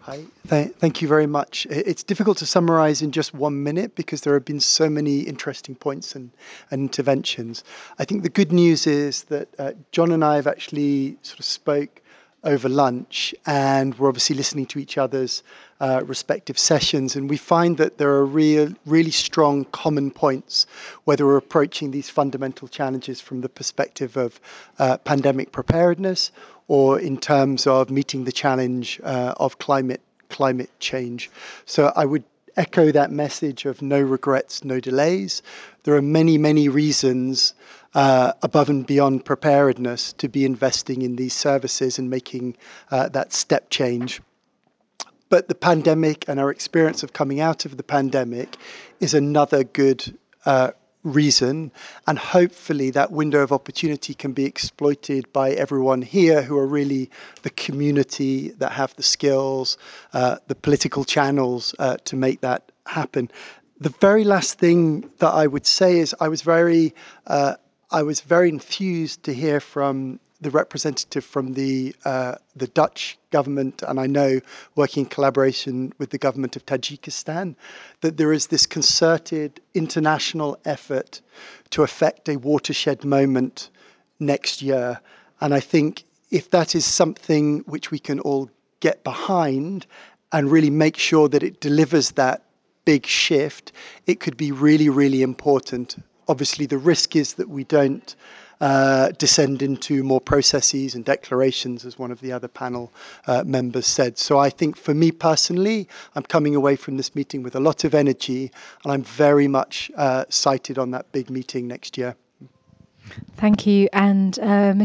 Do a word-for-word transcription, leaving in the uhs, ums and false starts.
Hi, Th thank you very much. I- It's difficult to summarize in just one minute because there have been so many interesting points and, and interventions. I think the good news is that uh, John and I have actually sort of spoke over lunch, and we're obviously listening to each other's uh, respective sessions, and we find that there are real, really strong common points, whether we're approaching these fundamental challenges from the perspective of uh, pandemic preparedness or in terms of meeting the challenge uh, of climate climate change. So I would echo that message of no regrets, no delays. There are many, many reasons uh, above and beyond preparedness to be investing in these services and making uh, that step change. But the pandemic and our experience of coming out of the pandemic is another good uh, reason. And hopefully that window of opportunity can be exploited by everyone here who are really the community that have the skills, uh, the political channels uh, to make that happen. The very last thing that I would say is I was very, uh, I was very enthused to hear from the representative from the uh, the Dutch government, and I know working in collaboration with the government of Tajikistan, that there is this concerted international effort to effect a watershed moment next year. And I think if that is something which we can all get behind and really make sure that it delivers that big shift, it could be really, really important. Obviously, the risk is that we don't uh, descend into more processes and declarations, as one of the other panel uh, members said. So I think for me personally, I'm coming away from this meeting with a lot of energy, and I'm very much uh, sighted on that big meeting next year. Thank you. And uh,